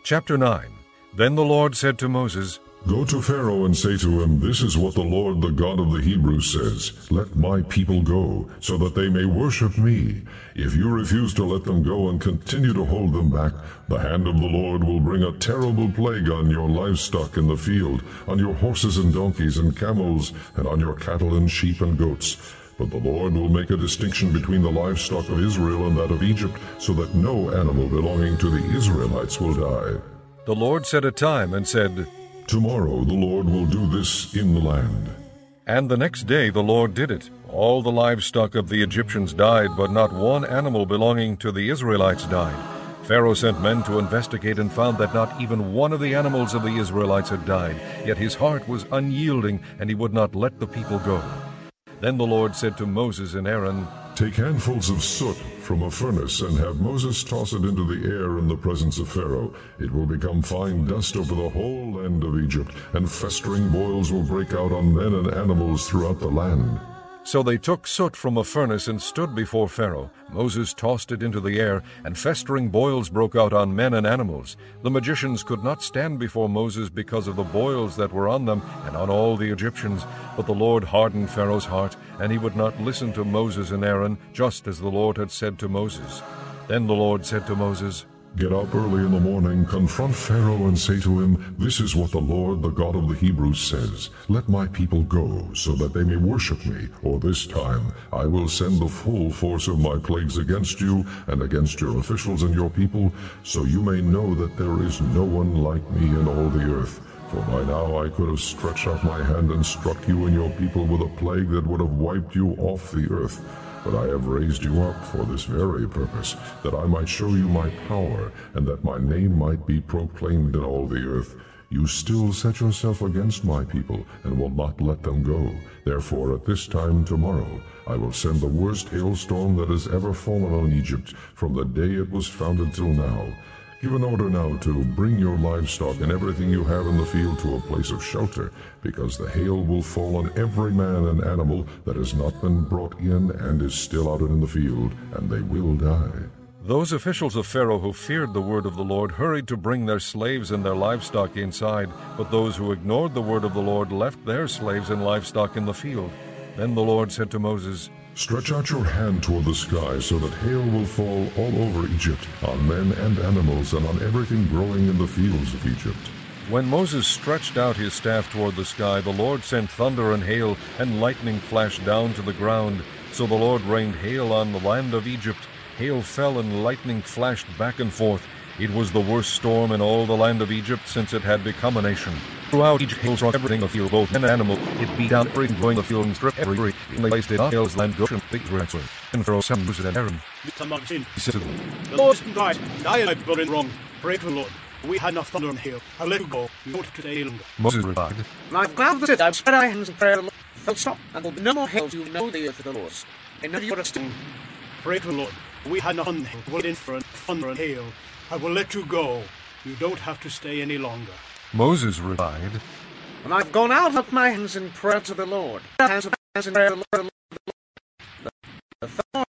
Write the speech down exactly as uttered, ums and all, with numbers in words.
Chapter nine. Then the Lord said to Moses, Go to Pharaoh and say to him, This is what the Lord, the God of the Hebrews, says, Let my people go, so that they may worship me. If you refuse to let them go and continue to hold them back, the hand of the Lord will bring a terrible plague on your livestock in the field, on your horses and donkeys and camels, and on your cattle and sheep and goats. But the Lord will make a distinction between the livestock of Israel and that of Egypt, so that no animal belonging to the Israelites will die. The Lord set a time and said, Tomorrow the Lord will do this in the land. And the next day the Lord did it. All the livestock of the Egyptians died, but not one animal belonging to the Israelites died. Pharaoh sent men to investigate and found that not even one of the animals of the Israelites had died. Yet his heart was unyielding, and he would not let the people go. Then the Lord said to Moses and Aaron, Take handfuls of soot from a furnace and have Moses toss it into the air in the presence of Pharaoh. It will become fine dust over the whole land of Egypt, and festering boils will break out on men and animals throughout the land. So they took soot from a furnace and stood before Pharaoh. Moses tossed it into the air, and festering boils broke out on men and animals. The magicians could not stand before Moses because of the boils that were on them and on all the Egyptians. But the Lord hardened Pharaoh's heart, and he would not listen to Moses and Aaron, just as the Lord had said to Moses. Then the Lord said to Moses, Get up early in the morning, confront Pharaoh, and say to him, This is what the Lord, the God of the Hebrews, says. Let my people go, so that they may worship me, or this time I will send the full force of my plagues against you and against your officials and your people, so you may know that there is no one like me in all the earth. For by now I could have stretched out my hand and struck you and your people with a plague that would have wiped you off the earth. But I have raised you up for this very purpose, that I might show you my power, and that my name might be proclaimed in all the earth. You still set yourself against my people, and will not let them go. Therefore at this time tomorrow I will send the worst hailstorm that has ever fallen on Egypt, from the day it was founded till now. Give an order now to bring your livestock and everything you have in the field to a place of shelter, because the hail will fall on every man and animal that has not been brought in and is still out in the field, and they will die. Those officials of Pharaoh who feared the word of the Lord hurried to bring their slaves and their livestock inside, but those who ignored the word of the Lord left their slaves and livestock in the field. Then the Lord said to Moses, Stretch out your hand toward the sky, so that hail will fall all over Egypt, on men and animals, and on everything growing in the fields of Egypt. When Moses stretched out his staff toward the sky, the Lord sent thunder and hail, and lightning flashed down to the ground. So the Lord rained hail on the land of Egypt. Hail fell and lightning flashed back and forth. It was the worst storm in all the land of Egypt since it had become a nation. Throughout Egypt, hail struck everything in the field, both men and animal. It beat down everything growing in the field and stripped every tree. And they placed it on Hail's land, Goshen, the Israelites. And Pharaoh summoned Moses and Aaron. He said to them, The Lord isn't right, and I and my brother in wrong. Pray to the Lord. We had enough thunder and hail. I'll let you go. You don't have to stay longer. Moses replied, I've gathered it. I've spread my hands in prayer. The Lord will stop, and there'll be no more hail. You know the earth of the Lord. And now you are still. Pray to the Lord. We had enough thunder and hail. in for thunder and hail. I will let you go. You don't have to stay any longer. Moses replied, And I've gone out with my hands in prayer to the Lord. Hands in prayer to the Lord. The